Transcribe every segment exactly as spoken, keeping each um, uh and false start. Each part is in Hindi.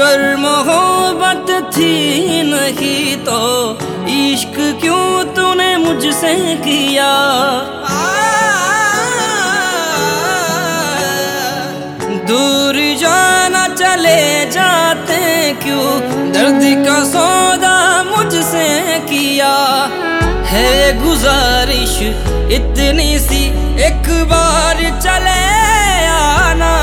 अगर मोहब्बत थी नहीं तो इश्क क्यों तूने मुझसे किया। दूर जाना चले जाते क्यों दर्द का सौदा मुझसे किया। है गुजारिश इतनी सी एक बार चले आना।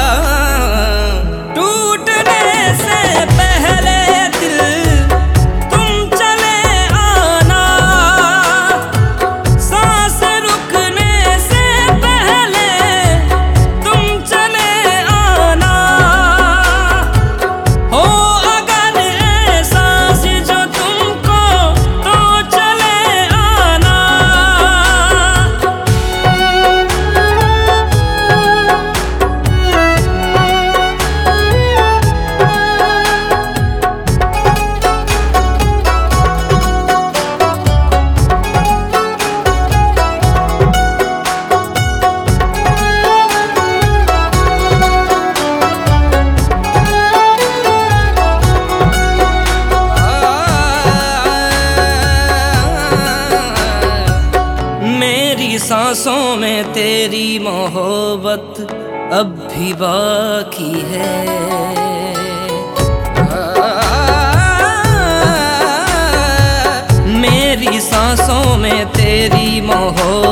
टूटने से पहले दिल तुम चले आना। सांस रुकने से पहले तुम चले आना। हो अगर एहसास जो तुमको तो चले आना। मेरी सांसों में तेरी मोहब्बत अब भी बाकी है। मेरी सांसों में तेरी मोहब्बत